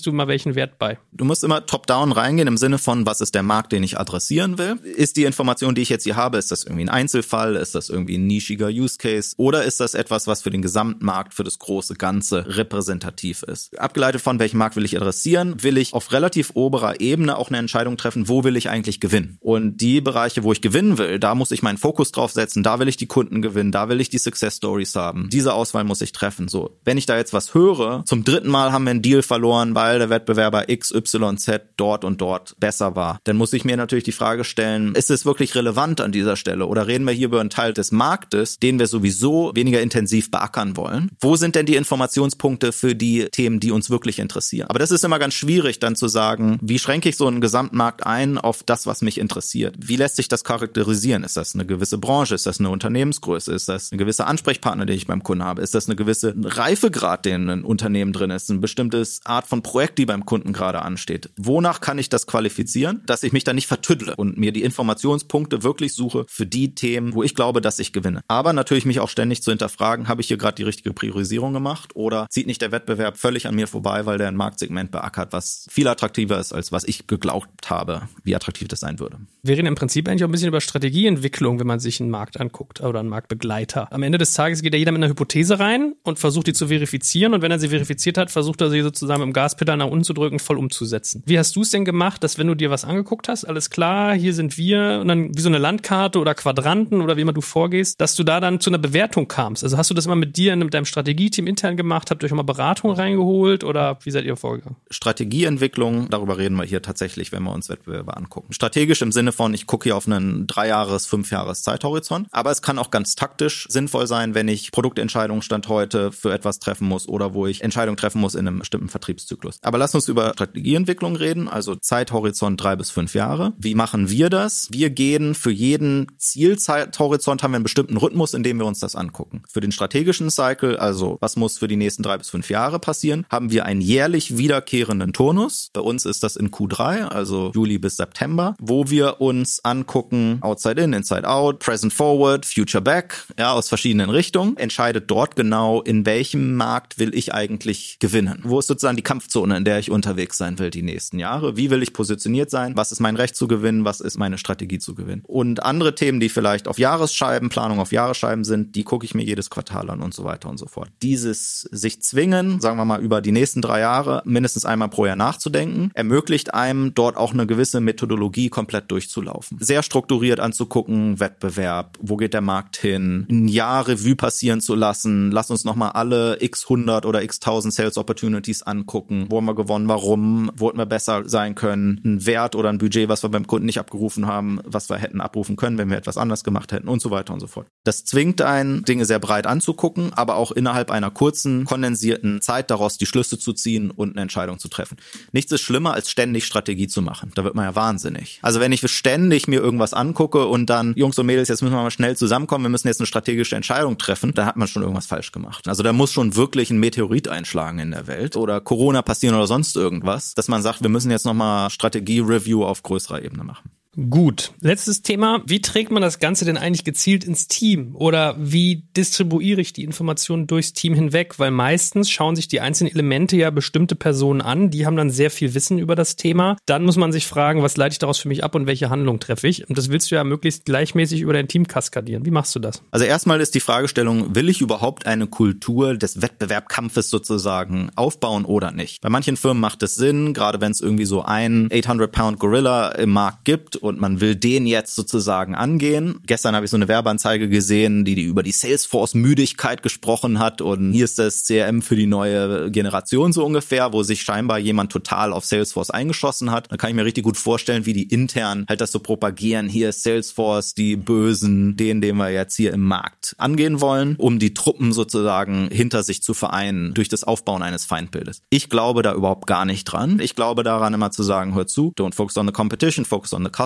S5: welchen Wert bei?
S3: Du musst immer top-down reingehen im Sinne von, was ist der Markt, den ich adressieren will? Ist die Information, die ich jetzt hier habe, ist das irgendwie ein Einzelfall? Ist das irgendwie ein nischiger Use Case? Oder ist das etwas, was für den Gesamtmarkt, für das große Ganze repräsentativ ist? Abgeleitet von, welchen Markt will ich adressieren, will ich auf relativ oberer Ebene auch eine Entscheidung treffen, wo will ich eigentlich gewinnen? Und die Bereiche, wo ich gewinnen will, da muss ich meinen Fokus drauf setzen, da will ich die Kunden gewinnen, da will ich die Success Stories haben. Diese Auswahl muss ich treffen. So, wenn ich da jetzt was höre, zum 3. Mal haben wir einen Deal verloren, weil der Wettbewerber XYZ dort und dort besser war, dann muss ich mir natürlich die Frage stellen, ist es wirklich relevant an dieser Stelle oder reden wir hier über einen Teil des Marktes, den wir sowieso weniger intensiv beackern wollen? Wo sind denn die Informationspunkte für die Themen, die uns wirklich interessieren? Aber das ist immer ganz schwierig dann zu sagen, wie schränke ich so einen Gesamtmarkt ein auf das, was mich interessiert? Wie lässt sich das charakterisieren? Ist das eine gewisse Branche? Ist das eine Unternehmensgröße? Ist das ein gewisser Ansprechpartner, den ich beim Kunden habe? Ist das eine gewisse Reifegrad, den ein Unternehmen drin ist? Eine bestimmte Art von Projekt, die beim Kunden gerade ansteht? Wonach kann ich das qualifizieren, dass ich mich da nicht vertüddle und mir die Informationspunkte wirklich suche für die Themen, wo ich glaube, dass ich gewinne? Aber natürlich mich auch ständig zu hinterfragen, habe ich hier gerade die richtige Priorisierung gemacht oder zieht nicht der Wettbewerb völlig an mir vorbei, weil der ein Marktsegment beackert, was viel attraktiver ist, als was ich geglaubt habe, wie attraktiv das sein würde.
S5: Wir reden im Prinzip eigentlich auch ein bisschen über Strategieentwicklung, wenn man sich einen Markt anguckt oder einen Marktbegleiter. Am Ende des Tages geht ja jeder mit einer Hypothese rein und versucht die zu verifizieren und wenn er sie verifiziert hat, versucht er sie sozusagen mit dem Gaspedal nach unten zu drücken, voll umzusetzen. Wie hast du es denn gemacht, dass wenn du dir was angeguckt hast, alles klar, hier sind wir und dann wie so eine Landkarte oder Quadranten oder wie immer du vorgehst, dass du da dann zu einer Bewertung kamst? Also hast du das immer mit dir, mit deinem Strategieteam intern gemacht, habt ihr euch auch mal Beratung reingeholt oder wie seid ihr vorgegangen?
S3: Strategieentwicklung, darüber reden wir hier tatsächlich, wenn wir uns Wettbewerber angucken. Strategisch im Sinne von, ich gucke hier auf einen 3-Jahres-, 5-Jahres Zeithorizont, aber es kann auch ganz taktisch sinnvoll sein, wenn ich Produktentscheidungen Stand heute für etwas treffen muss oder wo ich Entscheidungen treffen muss in einem bestimmten Vertriebszyklus. Aber lass uns über Strategieentwicklung reden, also Zeithorizont 3 bis 5 Jahre. Wie machen wir das? Wir gehen für jeden Zielzeithorizont, haben wir einen bestimmten Rhythmus, in dem wir uns das angucken. Für den strategischen Cycle, also was muss für die nächsten 3 bis 5 Jahre passieren, haben wir einen jährlich wiederkehrenden Turnus. Bei uns ist das in Q3, also Juli bis September, wo wir uns angucken, Outside In, Inside Out, Present Forward, Future Back, ja, aus verschiedenen Richtungen, entscheidet dort genau, in welchem Markt will ich eigentlich gewinnen. Wo ist sozusagen die Kampfzone, in der ich unterwegs sein will die nächsten Jahre? Wie will ich positioniert sein? Was ist mein Recht zu gewinnen? Was ist meine Strategie zu gewinnen? Und andere Themen, die vielleicht auf Jahresscheiben, Planung auf Jahresscheiben sind, die gucke ich mir jedes Quartal an und so weiter und so fort. Dieses sich zwingen, sagen wir mal über die nächsten 3 Jahre, mindestens einmal pro Jahr nachzudenken, ermöglicht einem dort auch eine gewisse Methodologie komplett durchzulaufen. Sehr strukturiert anzugucken, Wettbewerb, wo geht der Markt hin, ein Jahr Revue passieren zu lassen, lass uns nochmal alle x 100 oder x 1000 Sales Opportunities angucken, wo haben wir gewonnen, warum, wo hätten wir besser sein können, ein Wert oder ein Budget, was wir beim Kunden nicht abgerufen haben, was wir hätten abrufen können, wenn wir etwas anders gemacht hätten und so weiter und so fort. Das zwingt einen, Dinge sehr breit anzugucken, aber auch innerhalb einer kurzen, kondensierten Zeit daraus die Schlüsse zu ziehen und eine Entscheidung zu treffen. Nichts ist schlimmer, als ständig Strategie zu machen. Da wird man ja wahnsinnig. Also wenn ich ständig mir irgendwas angucke und dann, Jungs und Mädels, jetzt müssen wir mal schnell zusammenkommen, wir müssen jetzt eine strategische Entscheidung treffen, dann hat man schon irgendwas falsch gemacht. Also da muss schon wirklich ein Meteorit einschlagen in der Welt oder Corona passieren oder sonst irgendwas, dass man sagt, wir müssen jetzt nochmal Strategie-Review auf größerer Ebene machen.
S5: Gut. Letztes Thema. Wie trägt man das Ganze denn eigentlich gezielt ins Team? Oder wie distribuiere ich die Informationen durchs Team hinweg? Weil meistens schauen sich die einzelnen Elemente ja bestimmte Personen an. Die haben dann sehr viel Wissen über das Thema. Dann muss man sich fragen, was leite ich daraus für mich ab und welche Handlung treffe ich? Und das willst du ja möglichst gleichmäßig über dein Team kaskadieren. Wie machst du das?
S3: Also erstmal ist die Fragestellung, will ich überhaupt eine Kultur des Wettbewerbkampfes sozusagen aufbauen oder nicht? Bei manchen Firmen macht es Sinn, gerade wenn es irgendwie so einen 800-Pound-Gorilla im Markt gibt und man will den jetzt sozusagen angehen. Gestern habe ich so eine Werbeanzeige gesehen, die über die Salesforce-Müdigkeit gesprochen hat und hier ist das CRM für die neue Generation so ungefähr, wo sich scheinbar jemand total auf Salesforce eingeschossen hat. Da kann ich mir richtig gut vorstellen, wie die intern halt das so propagieren. Hier ist Salesforce, die Bösen, den wir jetzt hier im Markt angehen wollen, um die Truppen sozusagen hinter sich zu vereinen durch das Aufbauen eines Feindbildes. Ich glaube da überhaupt gar nicht dran. Ich glaube daran immer zu sagen, hör zu, don't focus on the competition, focus on the customer.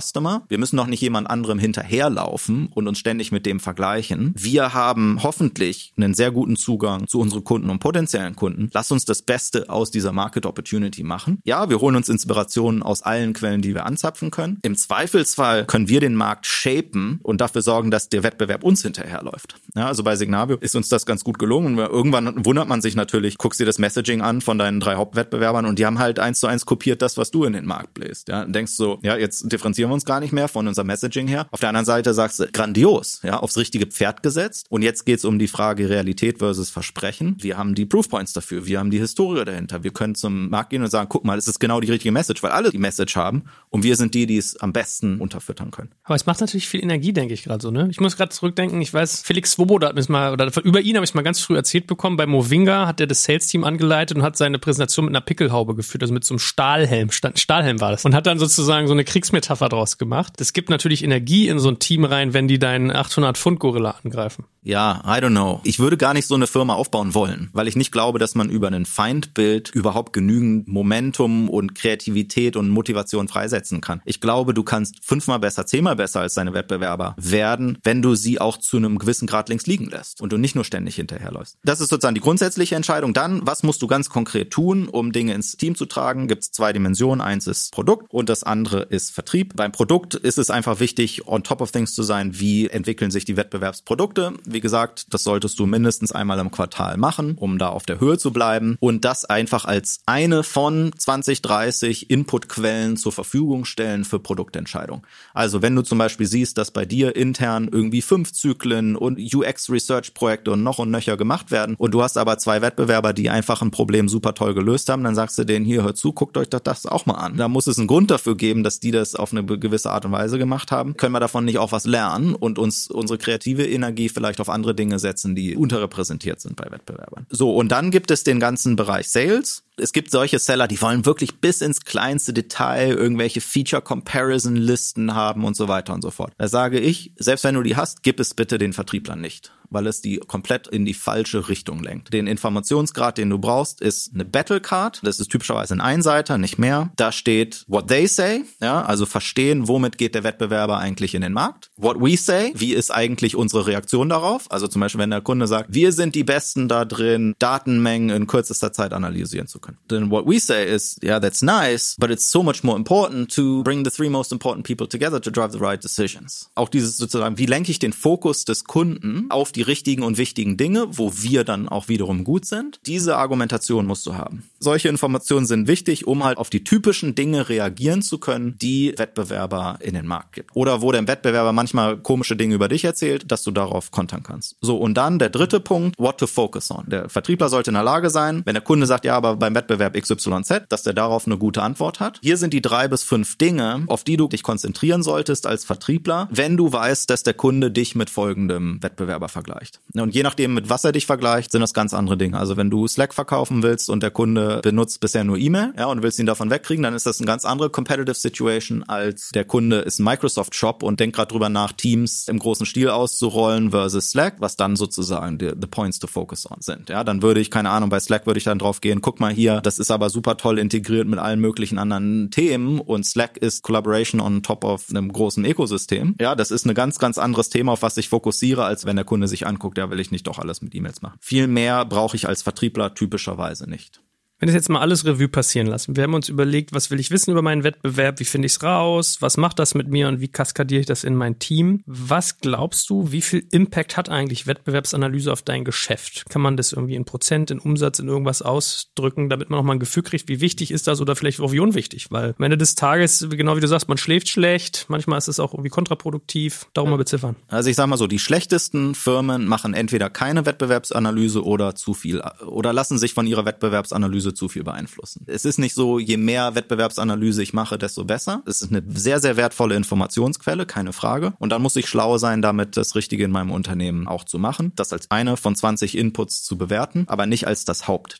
S3: Customer. Wir müssen noch nicht jemand anderem hinterherlaufen und uns ständig mit dem vergleichen. Wir haben hoffentlich einen sehr guten Zugang zu unseren Kunden und potenziellen Kunden. Lass uns das Beste aus dieser Market Opportunity machen. Ja, wir holen uns Inspirationen aus allen Quellen, die wir anzapfen können. Im Zweifelsfall können wir den Markt shapen und dafür sorgen, dass der Wettbewerb uns hinterherläuft. Ja, also bei Signavio ist uns das ganz gut gelungen. Irgendwann wundert man sich natürlich, guckst dir das Messaging an von deinen 3 Hauptwettbewerbern und die haben halt 1:1 kopiert das, was du in den Markt bläst. Ja, und denkst so, ja, jetzt differenzieren wir uns gar nicht mehr von unserem Messaging her. Auf der anderen Seite sagst du, grandios, ja, aufs richtige Pferd gesetzt. Und jetzt geht's um die Frage Realität versus Versprechen. Wir haben die Proofpoints dafür, wir haben die Historie dahinter. Wir können zum Markt gehen und sagen, guck mal, das ist genau die richtige Message, weil alle die Message haben und wir sind die es am besten unterfüttern können.
S5: Aber es macht natürlich viel Energie, denke ich gerade so, ne? Ich muss gerade zurückdenken, ich weiß, Felix Swoboda hat mir mal, oder über ihn habe ich es mal ganz früh erzählt bekommen, bei Movinga hat er das Sales-Team angeleitet und hat seine Präsentation mit einer Pickelhaube geführt, also mit so einem Stahlhelm war das. Und hat dann sozusagen so eine Kriegsmetapher draus gemacht. Es gibt natürlich Energie in so ein Team rein, wenn die deinen 800-Pfund-Gorilla angreifen.
S3: Ja, I don't know. Ich würde gar nicht so eine Firma aufbauen wollen, weil ich nicht glaube, dass man über ein Feindbild überhaupt genügend Momentum und Kreativität und Motivation freisetzen kann. Ich glaube, du kannst 5-mal besser, 10-mal besser als deine Wettbewerber werden, wenn du sie auch zu einem gewissen Grad links liegen lässt und du nicht nur ständig hinterherläufst. Das ist sozusagen die grundsätzliche Entscheidung. Dann, was musst du ganz konkret tun, um Dinge ins Team zu tragen? Gibt es 2 Dimensionen. Eins ist Produkt und das andere ist Vertrieb. Beim Produkt ist es einfach wichtig, on top of things zu sein. Wie entwickeln sich die Wettbewerbsprodukte? Wie gesagt, das solltest du mindestens einmal im Quartal machen, um da auf der Höhe zu bleiben und das einfach als eine von 20, 30 Inputquellen zur Verfügung stellen für Produktentscheidungen. Also wenn du zum Beispiel siehst, dass bei dir intern irgendwie 5 Zyklen und UX-Research-Projekte und noch und nöcher gemacht werden und du hast aber 2 Wettbewerber, die einfach ein Problem super toll gelöst haben, dann sagst du denen, hier, hört zu, guckt euch das auch mal an. Da muss es einen Grund dafür geben, dass die das auf eine gewisse Art und Weise gemacht haben. Können wir davon nicht auch was lernen und uns unsere kreative Energie vielleicht auf andere Dinge setzen, die unterrepräsentiert sind bei Wettbewerbern. So, und dann gibt es den ganzen Bereich Sales. Es gibt solche Seller, die wollen wirklich bis ins kleinste Detail irgendwelche Feature-Comparison-Listen haben und so weiter und so fort. Da sage ich, selbst wenn du die hast, gib es bitte den Vertrieblern nicht, weil es die komplett in die falsche Richtung lenkt. Den Informationsgrad, den du brauchst, ist eine Battlecard. Das ist typischerweise ein Einseiter, nicht mehr. Da steht what they say, ja, also verstehen, womit geht der Wettbewerber eigentlich in den Markt. What we say, wie ist eigentlich unsere Reaktion darauf? Also zum Beispiel, wenn der Kunde sagt, wir sind die Besten da drin, Datenmengen in kürzester Zeit analysieren zu können. Then what we say is, yeah, that's nice, but it's so much more important to bring the 3 most important people together to drive the right decisions. Auch dieses sozusagen, wie lenke ich den Fokus des Kunden auf die richtigen und wichtigen Dinge, wo wir dann auch wiederum gut sind. Diese Argumentation musst du haben. Solche Informationen sind wichtig, um halt auf die typischen Dinge reagieren zu können, die Wettbewerber in den Markt gibt. Oder wo der Wettbewerber manchmal komische Dinge über dich erzählt, dass du darauf kontern kannst. So, und dann der dritte Punkt, what to focus on. Der Vertriebler sollte in der Lage sein, wenn der Kunde sagt, ja, aber beim Wettbewerb XYZ, dass der darauf eine gute Antwort hat. Hier sind die 3 bis 5 Dinge, auf die du dich konzentrieren solltest als Vertriebler, wenn du weißt, dass der Kunde dich mit folgendem Wettbewerber vergleicht. Und je nachdem, mit was er dich vergleicht, sind das ganz andere Dinge. Also wenn du Slack verkaufen willst und der Kunde benutzt bisher nur E-Mail, ja, und willst ihn davon wegkriegen, dann ist das eine ganz andere Competitive Situation, als der Kunde ist ein Microsoft-Shop und denkt gerade drüber nach, Teams im großen Stil auszurollen versus Slack, was dann sozusagen the points to focus on sind. Ja, dann würde ich, keine Ahnung, bei Slack würde ich dann drauf gehen, guck mal hier, das ist aber super toll integriert mit allen möglichen anderen Themen und Slack ist Collaboration on top of einem großen Ökosystem. Ja, das ist ein ganz, ganz anderes Thema, auf was ich fokussiere, als wenn der Kunde sich anguckt, ja, will ich nicht doch alles mit E-Mails machen. Viel mehr brauche ich als Vertriebler typischerweise nicht.
S5: Wenn wir jetzt mal alles Revue passieren lassen, wir haben uns überlegt, was will ich wissen über meinen Wettbewerb, wie finde ich es raus, was macht das mit mir und wie kaskadiere ich das in mein Team? Was glaubst du, wie viel Impact hat eigentlich Wettbewerbsanalyse auf dein Geschäft? Kann man das irgendwie in Prozent, in Umsatz, in irgendwas ausdrücken, damit man noch mal ein Gefühl kriegt, wie wichtig ist das oder vielleicht auch wie unwichtig? Weil am Ende des Tages, genau wie du sagst, man schläft schlecht, manchmal ist es auch irgendwie kontraproduktiv, darum mal beziffern.
S3: Also ich sag mal so, die schlechtesten Firmen machen entweder keine Wettbewerbsanalyse oder zu viel oder lassen sich von ihrer Wettbewerbsanalyse zu viel beeinflussen. Es ist nicht so, je mehr Wettbewerbsanalyse ich mache, desto besser. Es ist eine sehr, sehr wertvolle Informationsquelle, keine Frage. Und dann muss ich schlau sein, damit das Richtige in meinem Unternehmen auch zu machen. Das als eine von 20 Inputs zu bewerten, aber nicht als das Hauptding.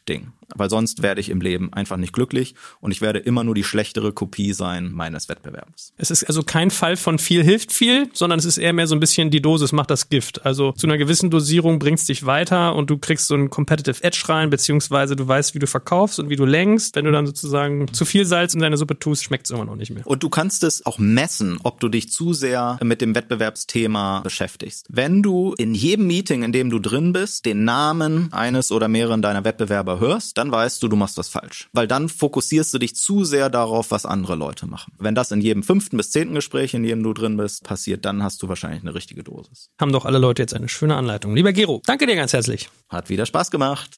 S3: weil sonst werde ich im Leben einfach nicht glücklich und ich werde immer nur die schlechtere Kopie sein meines Wettbewerbs.
S5: Es ist also kein Fall von viel hilft viel, sondern es ist eher mehr so ein bisschen die Dosis macht das Gift. Also zu einer gewissen Dosierung bringst dich weiter und du kriegst so einen Competitive Edge rein, beziehungsweise du weißt, wie du verkaufst und wie du lenkst. Wenn du dann sozusagen zu viel Salz in deine Suppe tust, schmeckt es immer noch nicht mehr.
S3: Und du kannst es auch messen, ob du dich zu sehr mit dem Wettbewerbsthema beschäftigst. Wenn du in jedem Meeting, in dem du drin bist, den Namen eines oder mehreren deiner Wettbewerber hörst, dann weißt du machst was falsch. Weil dann fokussierst du dich zu sehr darauf, was andere Leute machen. Wenn das in jedem 5. bis 10. Gespräch, in dem du drin bist, passiert, dann hast du wahrscheinlich eine richtige Dosis.
S5: Haben doch alle Leute jetzt eine schöne Anleitung. Lieber Gero, danke dir ganz herzlich.
S3: Hat wieder Spaß gemacht.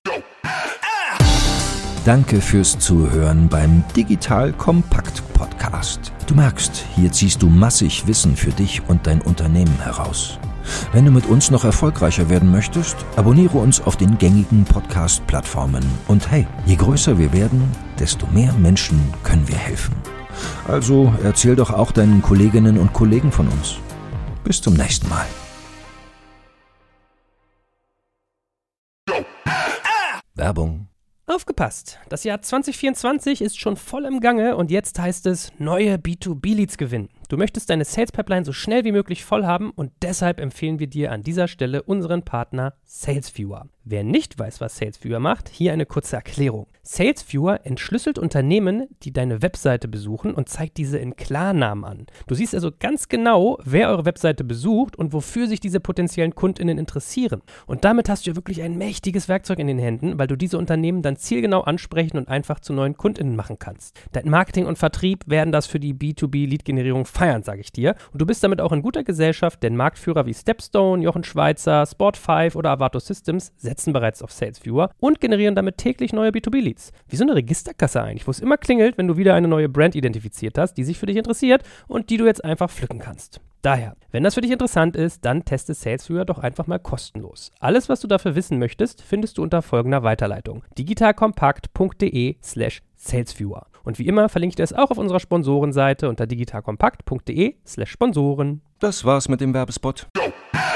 S1: Danke fürs Zuhören beim Digital Kompakt Podcast. Du merkst, hier ziehst du massig Wissen für dich und dein Unternehmen heraus. Wenn du mit uns noch erfolgreicher werden möchtest, abonniere uns auf den gängigen Podcast-Plattformen. Und hey, je größer wir werden, desto mehr Menschen können wir helfen. Also erzähl doch auch deinen Kolleginnen und Kollegen von uns. Bis zum nächsten Mal. Werbung.
S2: Aufgepasst! Das Jahr 2024 ist schon voll im Gange und jetzt heißt es neue B2B-Leads gewinnen. Du möchtest deine Sales-Pipeline so schnell wie möglich voll haben und deshalb empfehlen wir dir an dieser Stelle unseren Partner SalesViewer. Wer nicht weiß, was SalesViewer macht, hier eine kurze Erklärung. SalesViewer entschlüsselt Unternehmen, die deine Webseite besuchen und zeigt diese in Klarnamen an. Du siehst also ganz genau, wer eure Webseite besucht und wofür sich diese potenziellen KundInnen interessieren. Und damit hast du ja wirklich ein mächtiges Werkzeug in den Händen, weil du diese Unternehmen dann zielgenau ansprechen und einfach zu neuen KundInnen machen kannst. Dein Marketing und Vertrieb werden das für die B2B-Lead-Generierung feiern, sage ich dir. Und du bist damit auch in guter Gesellschaft, denn Marktführer wie Stepstone, Jochen Schweizer, Sport5 oder Avato Systems setzen bereits auf SalesViewer und generieren damit täglich neue B2B-Leads. Wie so eine Registerkasse eigentlich, wo es immer klingelt, wenn du wieder eine neue Brand identifiziert hast, die sich für dich interessiert und die du jetzt einfach pflücken kannst. Daher, wenn das für dich interessant ist, dann teste SalesViewer doch einfach mal kostenlos. Alles, was du dafür wissen möchtest, findest du unter folgender Weiterleitung: digitalkompakt.de/SalesViewer. Und wie immer verlinke ich dir es auch auf unserer Sponsorenseite unter digitalkompakt.de/Sponsoren.
S1: Das war's mit dem Werbespot.